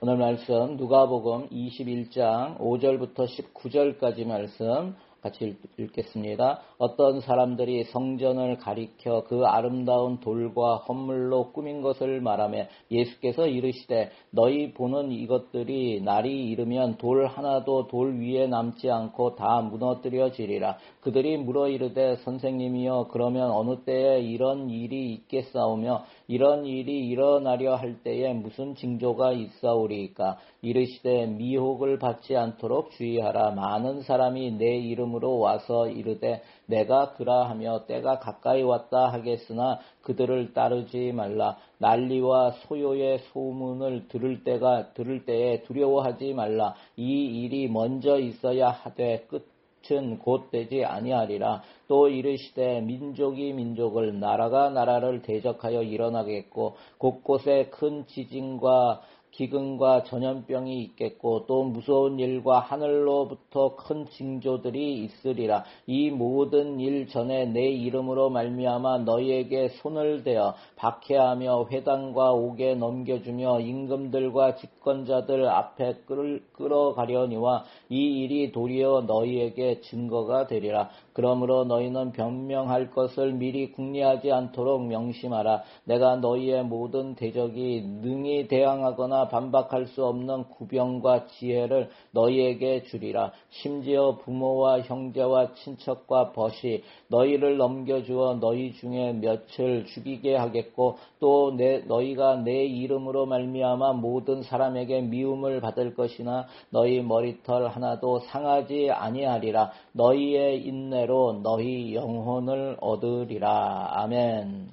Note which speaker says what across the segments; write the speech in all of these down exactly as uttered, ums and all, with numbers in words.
Speaker 1: 오늘 말씀 누가복음 이십일 장 오 절부터 십구 절까지 말씀 같이 읽겠습니다. 어떤 사람들이 성전을 가리켜 그 아름다운 돌과 헌물로 꾸민 것을 말하며 예수께서 이르시되 너희 보는 이것들이 날이 이르면 돌 하나도 돌 위에 남지 않고 다 무너뜨려지리라. 그들이 물어 이르되 선생님이여 그러면 어느 때에 이런 일이 있겠사오며 이런 일이 일어나려 할 때에 무슨 징조가 있사오리이까. 이르시되 미혹을 받지 않도록 주의하라. 많은 사람이 내 이름으로 와서 이르되 내가 그라하며 때가 가까이 왔다 하겠으나 그들을 따르지 말라. 난리와 소요의 소문을 들을 때가 들을 때에 두려워하지 말라. 이 일이 먼저 있어야 하되 끝 은 곧 되지 아니하리라. 또 이르시되 민족이 민족을 나라가 나라를 대적하여 일어나겠고 곳곳에 큰 지진과 기근과 전염병이 있겠고 또 무서운 일과 하늘로부터 큰 징조들이 있으리라. 이 모든 일 전에 내 이름으로 말미암아 너희에게 손을 대어 박해하며 회당과 옥에 넘겨주며 임금들과 집권자들 앞에 끌, 끌어가려니와 이 일이 도리어 너희에게 증거가 되리라. 그러므로 너희는 변명할 것을 미리 궁리하지 않도록 명심하라. 내가 너희의 모든 대적이 능히 대항하거나 반박할 수 없는 구병과 지혜를 너희에게 주리라. 심지어 부모와 형제와 친척과 벗이 너희를 넘겨주어 너희 중에 몇을 죽이게 하겠고 또 내, 너희가 내 이름으로 말미암아 모든 사람에게 미움을 받을 것이나 너희 머리털 하나도 상하지 아니하리라. 너희의 인내로 너희 영혼을 얻으리라. 아멘.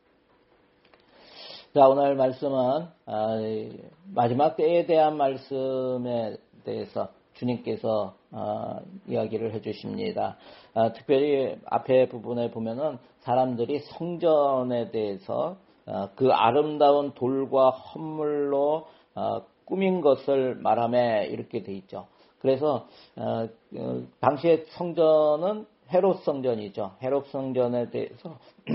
Speaker 1: 자, 오늘 말씀은 마지막 때에 대한 말씀에 대해서 주님께서 이야기를 해주십니다. 특별히 앞에 부분에 보면은 사람들이 성전에 대해서 그 아름다운 돌과 헌물로 꾸민 것을 말하며 이렇게 돼 있죠. 그래서 당시에 성전은 헤롯 성전이죠. 헤롯 성전에 대해서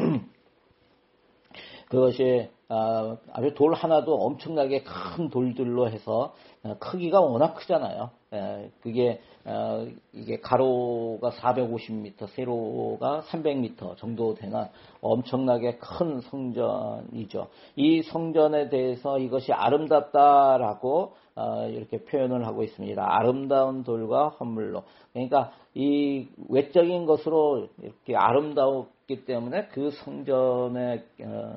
Speaker 1: 그것이 아주 돌 하나도 엄청나게 큰 돌들로 해서 크기가 워낙 크잖아요. 그게 이게 가로가 사백오십 미터, 세로가 삼백 미터 정도 되는 엄청나게 큰 성전이죠. 이 성전에 대해서 이것이 아름답다라고 이렇게 표현을 하고 있습니다. 아름다운 돌과 헌물로. 그러니까 이 외적인 것으로 이렇게 아름다웠기 때문에 그 성전에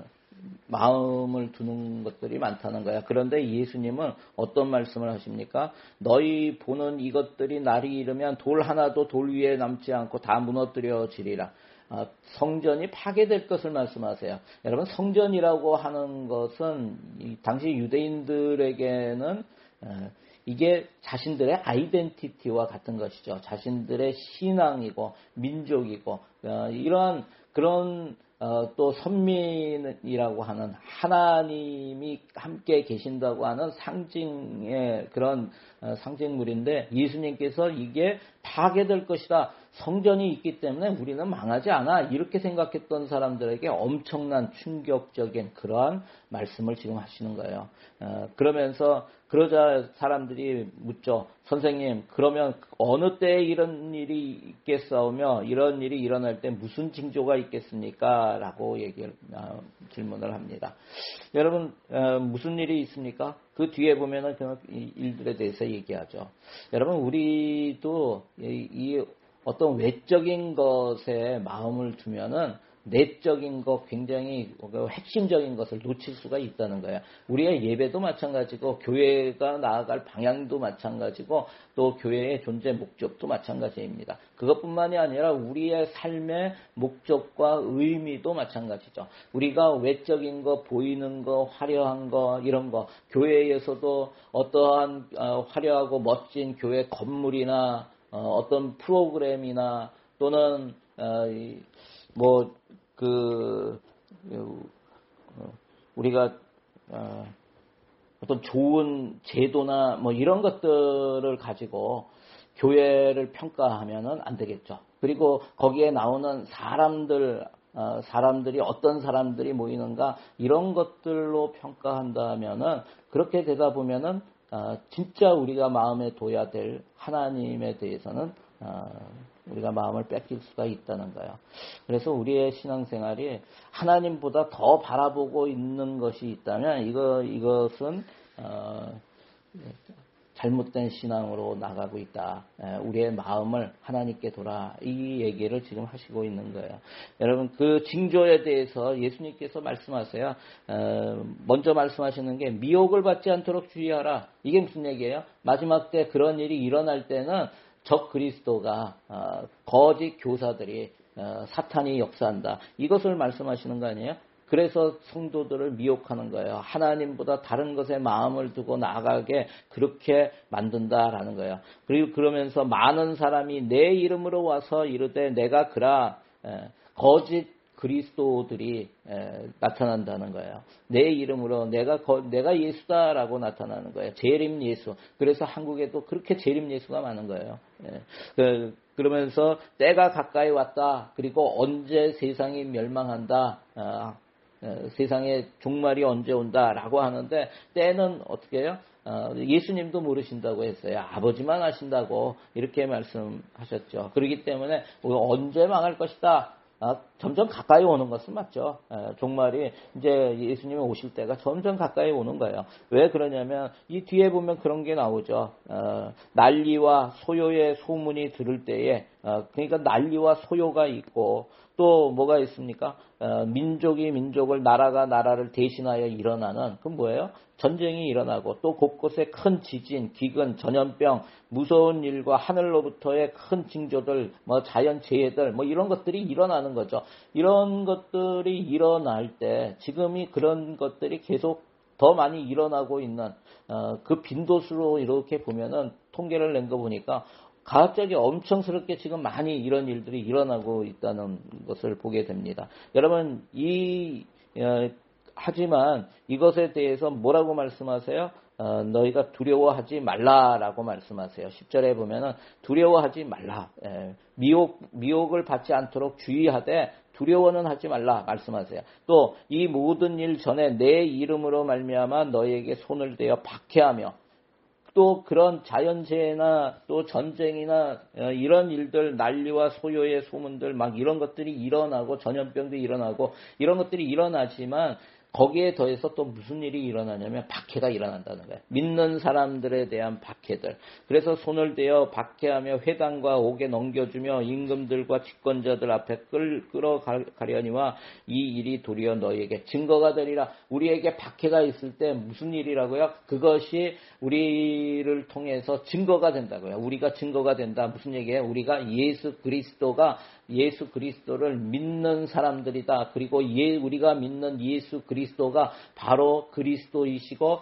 Speaker 1: 마음을 두는 것들이 많다는 거야. 그런데 예수님은 어떤 말씀을 하십니까? 너희 보는 이것들이 날이 이르면 돌 하나도 돌 위에 남지 않고 다 무너뜨려지리라. 성전이 파괴될 것을 말씀하세요. 여러분, 성전이라고 하는 것은 당시 유대인들에게는 이게 자신들의 아이덴티티와 같은 것이죠. 자신들의 신앙이고 민족이고 이러한 그런 어, 또 선민이라고 하는 하나님이 함께 계신다고 하는 상징의 그런 어, 상징물인데 예수님께서 이게 파괴될 것이다. 성전이 있기 때문에 우리는 망하지 않아. 이렇게 생각했던 사람들에게 엄청난 충격적인 그러한 말씀을 지금 하시는 거예요. 어, 그러면서 그러자 사람들이 묻죠. 선생님, 그러면 어느 때에 이런 일이 있겠사오며 이런 일이 일어날 때 무슨 징조가 있겠습니까? 라고 얘기를, 어, 질문을 합니다. 여러분, 어, 무슨 일이 있습니까? 그 뒤에 보면은 그 일들에 대해서 얘기하죠. 여러분, 우리도 이, 이 어떤 외적인 것에 마음을 두면은 내적인 것, 굉장히 핵심적인 것을 놓칠 수가 있다는 거예요. 우리의 예배도 마찬가지고 교회가 나아갈 방향도 마찬가지고 또 교회의 존재 목적도 마찬가지입니다. 그것뿐만이 아니라 우리의 삶의 목적과 의미도 마찬가지죠. 우리가 외적인 거, 보이는 거, 화려한 거, 이런 거, 교회에서도 어떠한 화려하고 멋진 교회 건물이나 어떤 프로그램이나 또는 뭐 그 우리가 어떤 좋은 제도나 뭐 이런 것들을 가지고 교회를 평가하면은 안 되겠죠. 그리고 거기에 나오는 사람들 어, 사람들이 어떤 사람들이 모이는가 이런 것들로 평가한다면은 그렇게 되다 보면은 어, 진짜 우리가 마음에 둬야 될 하나님에 대해서는 어, 우리가 마음을 뺏길 수가 있다는 거예요. 그래서 우리의 신앙생활이 하나님보다 더 바라보고 있는 것이 있다면 이거 이것은 어, 잘못된 신앙으로 나가고 있다. 우리의 마음을 하나님께 돌아 이 얘기를 지금 하시고 있는 거예요. 여러분 그 징조에 대해서 예수님께서 말씀하세요. 먼저 말씀하시는 게 미혹을 받지 않도록 주의하라. 이게 무슨 얘기예요? 마지막 때 그런 일이 일어날 때는 적 그리스도가 거짓 교사들이 사탄이 역사한다. 이것을 말씀하시는 거 아니에요? 그래서 성도들을 미혹하는 거예요. 하나님보다 다른 것에 마음을 두고 나아가게 그렇게 만든다라는 거예요. 그리고 그러면서 많은 사람이 내 이름으로 와서 이르되 내가 그라 거짓 그리스도들이 나타난다는 거예요. 내 이름으로 내가 거, 내가 예수다라고 나타나는 거예요. 재림 예수. 그래서 한국에도 그렇게 재림 예수가 많은 거예요. 그, 그러면서 때가 가까이 왔다. 그리고 언제 세상이 멸망한다. 어, 세상의 종말이 언제 온다라고 하는데 때는 어떻게 해요? 어, 예수님도 모르신다고 했어요. 아버지만 아신다고 이렇게 말씀하셨죠. 그렇기 때문에 언제 망할 것이다. 아, 점점 가까이 오는 것은 맞죠. 에, 종말이 이제 예수님이 오실 때가 점점 가까이 오는 거예요. 왜 그러냐면 이 뒤에 보면 그런 게 나오죠. 어, 난리와 소요의 소문이 들을 때에 어, 그러니까 난리와 소요가 있고 또 뭐가 있습니까? 어, 민족이 민족을 나라가 나라를 대신하여 일어나는 그건 뭐예요? 전쟁이 일어나고 또 곳곳에 큰 지진, 기근, 전염병, 무서운 일과 하늘로부터의 큰 징조들, 뭐 자연재해들, 뭐 이런 것들이 일어나는 거죠. 이런 것들이 일어날 때 지금이 그런 것들이 계속 더 많이 일어나고 있는 어, 그 빈도수로 이렇게 보면은 통계를 낸 거 보니까 갑자기 엄청스럽게 지금 많이 이런 일들이 일어나고 있다는 것을 보게 됩니다. 여러분 이 어, 하지만 이것에 대해서 뭐라고 말씀하세요? 어, 너희가 두려워하지 말라라고 말씀하세요. 십 절에 보면은 두려워하지 말라. 예, 미혹, 미혹을 받지 않도록 주의하되 두려워는 하지 말라 말씀하세요. 또 이 모든 일 전에 내 이름으로 말미암아 너희에게 손을 대어 박해하며 또 그런 자연재해나 또 전쟁이나 이런 일들 난리와 소요의 소문들 막 이런 것들이 일어나고 전염병도 일어나고 이런 것들이 일어나지만 거기에 더해서 또 무슨 일이 일어나냐면 박해가 일어난다는 거예요. 믿는 사람들에 대한 박해들. 그래서 손을 대어 박해하며 회당과 옥에 넘겨주며 임금들과 집권자들 앞에 끌, 끌어가려니와 이 일이 도리어 너희에게 증거가 되리라. 우리에게 박해가 있을 때 무슨 일이라고요? 그것이 우리를 통해서 증거가 된다고요. 우리가 증거가 된다. 무슨 얘기예요? 우리가 예수 그리스도가 예수 그리스도를 믿는 사람들이다. 그리고 예, 우리가 믿는 예수 그리스도가 바로 그리스도이시고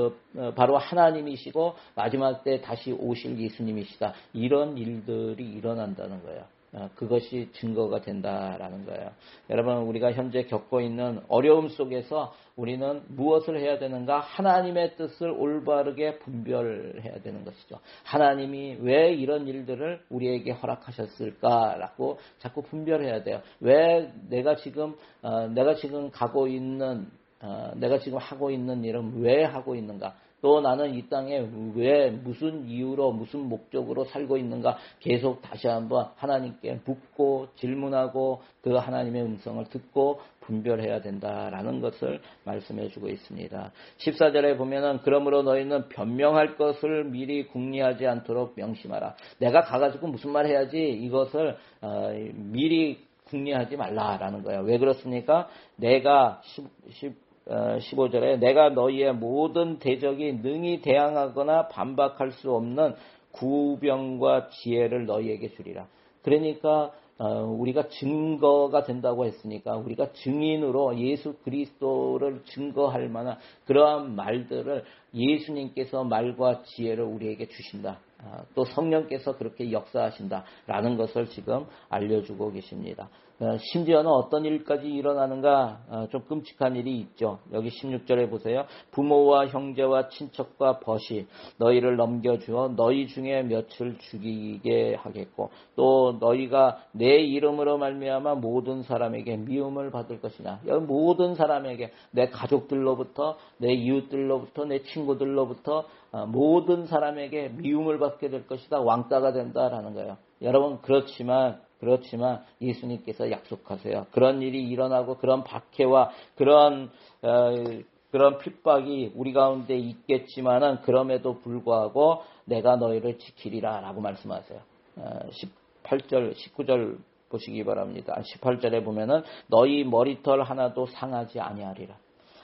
Speaker 1: 바로 하나님이시고 마지막 때 다시 오실 예수님이시다. 이런 일들이 일어난다는 거예요. 그것이 증거가 된다라는 거예요. 여러분 우리가 현재 겪고 있는 어려움 속에서 우리는 무엇을 해야 되는가? 하나님의 뜻을 올바르게 분별해야 되는 것이죠. 하나님이 왜 이런 일들을 우리에게 허락하셨을까라고 자꾸 분별해야 돼요. 왜 내가 지금 어, 내가 지금 가고 있는 어, 내가 지금 하고 있는 일은 왜 하고 있는가? 또 나는 이 땅에 왜 무슨 이유로 무슨 목적으로 살고 있는가 계속 다시 한번 하나님께 묻고 질문하고 그 하나님의 음성을 듣고 분별해야 된다라는 것을 말씀해 주고 있습니다. 십사 절에 보면은 그러므로 너희는 변명할 것을 미리 궁리하지 않도록 명심하라. 내가 가가지고 무슨 말 해야지 이것을 어, 미리 궁리하지 말라라는 거예요. 왜 그렇습니까? 내가 십, 십 어, 십오 절에 내가 너희의 모든 대적이 능히 대항하거나 반박할 수 없는 구병과 지혜를 너희에게 주리라. 그러니까 어, 우리가 증거가 된다고 했으니까 우리가 증인으로 예수 그리스도를 증거할 만한 그러한 말들을 예수님께서 말과 지혜를 우리에게 주신다. 또 성령께서 그렇게 역사하신다라는 것을 지금 알려주고 계십니다. 심지어는 어떤 일까지 일어나는가 좀 끔찍한 일이 있죠. 여기 십육 절에 보세요. 부모와 형제와 친척과 벗이 너희를 넘겨주어 너희 중에 몇을 죽이게 하겠고 또 너희가 내 이름으로 말미암아 모든 사람에게 미움을 받을 것이냐. 여기 모든 사람에게 내 가족들로부터 내 이웃들로부터 내 친구들로부터 모든 사람에게 미움을 받게 될 것이다. 왕따가 된다라는 거예요. 여러분 그렇지만 그렇지만 예수님께서 약속하세요. 그런 일이 일어나고 그런 박해와 그런 어, 그런 핍박이 우리 가운데 있겠지만은 그럼에도 불구하고 내가 너희를 지키리라라고 말씀하세요. 어, 십팔 절, 십구 절 보시기 바랍니다. 십팔 절에 보면은 너희 머리털 하나도 상하지 아니하리라.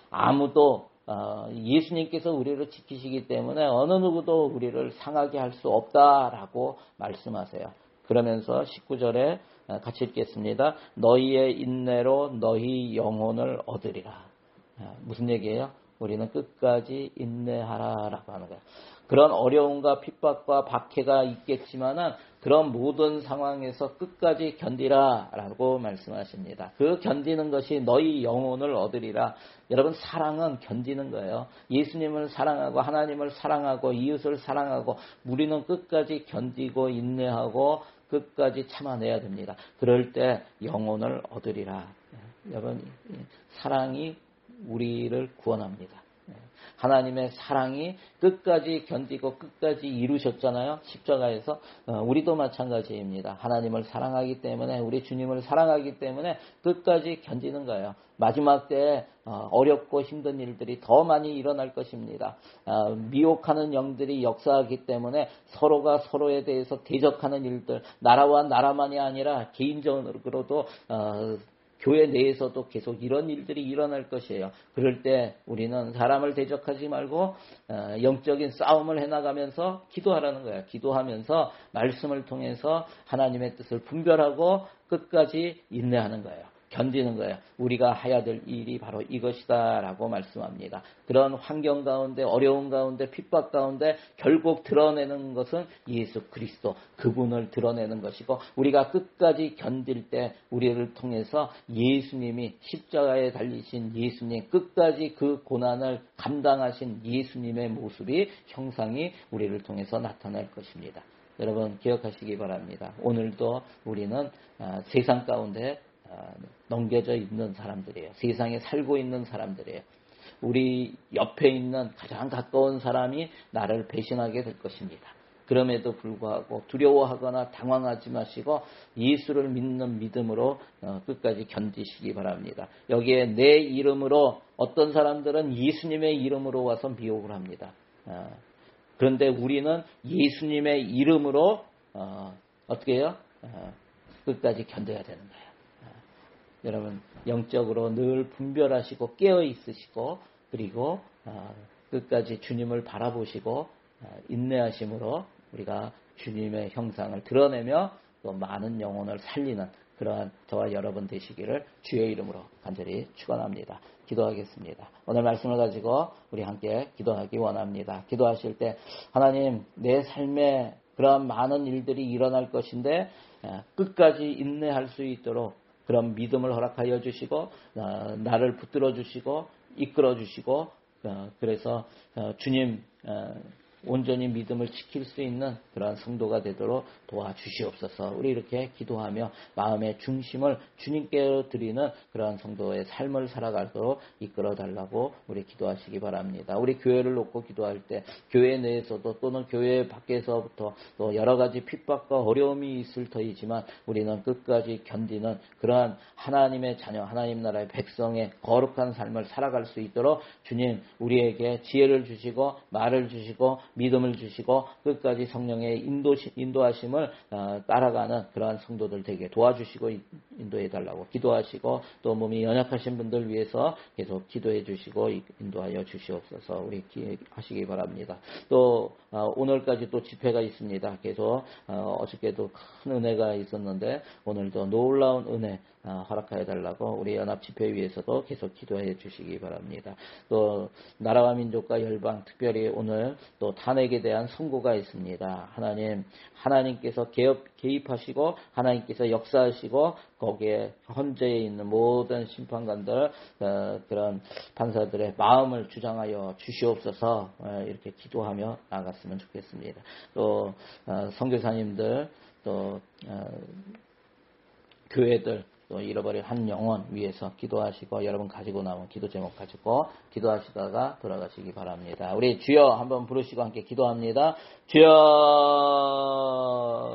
Speaker 1: 아무도 어, 예수님께서 우리를 지키시기 때문에 어느 누구도 우리를 상하게 할 수 없다라고 말씀하세요. 그러면서 십구 절에 같이 읽겠습니다. 너희의 인내로 너희 영혼을 얻으리라. 무슨 얘기예요? 우리는 끝까지 인내하라라고 하는 거예요. 그런 어려움과 핍박과 박해가 있겠지만은 그런 모든 상황에서 끝까지 견디라라고 말씀하십니다. 그 견디는 것이 너희 영혼을 얻으리라. 여러분 사랑은 견디는 거예요. 예수님을 사랑하고 하나님을 사랑하고 이웃을 사랑하고 우리는 끝까지 견디고 인내하고 끝까지 참아내야 됩니다. 그럴 때 영혼을 얻으리라. 여러분 사랑이 우리를 구원합니다. 하나님의 사랑이 끝까지 견디고 끝까지 이루셨잖아요. 십자가에서. 우리도 마찬가지입니다. 하나님을 사랑하기 때문에 우리 주님을 사랑하기 때문에 끝까지 견디는 거예요. 마지막 때에 어렵고 힘든 일들이 더 많이 일어날 것입니다. 미혹하는 영들이 역사하기 때문에 서로가 서로에 대해서 대적하는 일들, 나라와 나라만이 아니라 개인적으로도 교회 내에서도 계속 이런 일들이 일어날 것이에요. 그럴 때 우리는 사람을 대적하지 말고 영적인 싸움을 해나가면서 기도하라는 거예요. 기도하면서 말씀을 통해서 하나님의 뜻을 분별하고 끝까지 인내하는 거예요. 견디는 거예요. 우리가 해야 될 일이 바로 이것이다 라고 말씀합니다. 그런 환경 가운데 어려운 가운데 핍박 가운데 결국 드러내는 것은 예수 그리스도 그분을 드러내는 것이고 우리가 끝까지 견딜 때 우리를 통해서 예수님이 십자가에 달리신 예수님 끝까지 그 고난을 감당하신 예수님의 모습이 형상이 우리를 통해서 나타날 것입니다. 여러분 기억하시기 바랍니다. 오늘도 우리는 세상 가운데 넘겨져 있는 사람들이에요. 세상에 살고 있는 사람들이에요. 우리 옆에 있는 가장 가까운 사람이 나를 배신하게 될 것입니다. 그럼에도 불구하고 두려워하거나 당황하지 마시고 예수를 믿는 믿음으로 끝까지 견디시기 바랍니다. 여기에 내 이름으로 어떤 사람들은 예수님의 이름으로 와서 미혹을 합니다. 그런데 우리는 예수님의 이름으로 어떻게 해요? 끝까지 견뎌야 되는 거예요. 여러분 영적으로 늘 분별하시고 깨어 있으시고 그리고 끝까지 주님을 바라보시고 인내하심으로 우리가 주님의 형상을 드러내며 또 많은 영혼을 살리는 그러한 저와 여러분 되시기를 주의 이름으로 간절히 축원합니다. 기도하겠습니다. 오늘 말씀을 가지고 우리 함께 기도하기 원합니다. 기도하실 때 하나님 내 삶에 그러한 많은 일들이 일어날 것인데 끝까지 인내할 수 있도록 그런 믿음을 허락하여 주시고 나를 붙들어 주시고 이끌어 주시고 그래서 주님 온전히 믿음을 지킬 수 있는 그러한 성도가 되도록 도와주시옵소서. 우리 이렇게 기도하며 마음의 중심을 주님께 드리는 그러한 성도의 삶을 살아가도록 이끌어 달라고 우리 기도하시기 바랍니다. 우리 교회를 놓고 기도할 때 교회 내에서도 또는 교회 밖에서부터 또 여러 가지 핍박과 어려움이 있을 터이지만 우리는 끝까지 견디는 그러한 하나님의 자녀, 하나님 나라의 백성의 거룩한 삶을 살아갈 수 있도록 주님 우리에게 지혜를 주시고 말을 주시고 믿음을 주시고 끝까지 성령의 인도, 인도하심을 따라가는 그러한 성도들 되게 도와주시고 인도해달라고 기도하시고 또 몸이 연약하신 분들 위해서 계속 기도해 주시고 인도하여 주시옵소서. 우리 기하시기 바랍니다. 또 오늘까지 또 집회가 있습니다. 계속 어저께도 큰 은혜가 있었는데 오늘도 놀라운 은혜 허락하여 달라고 우리 연합 집회 위해서도 계속 기도해 주시기 바랍니다. 또 나라와 민족과 열방 특별히 오늘 또 탄핵에 대한 선고가 있습니다. 하나님, 하나님께서 개업, 개입하시고 하나님께서 역사하시고 거기에 헌재에 있는 모든 심판관들, 어, 그런 판사들의 마음을 주장하여 주시옵소서. 어, 이렇게 기도하며 나갔으면 좋겠습니다. 또 어, 선교사님들, 또 어, 교회들, 또 잃어버린 한 영혼 위해서 기도하시고 여러분 가지고 남은 기도 제목 가지고 기도하시다가 돌아가시기 바랍니다. 우리 주여 한번 부르시고 함께 기도합니다. 주여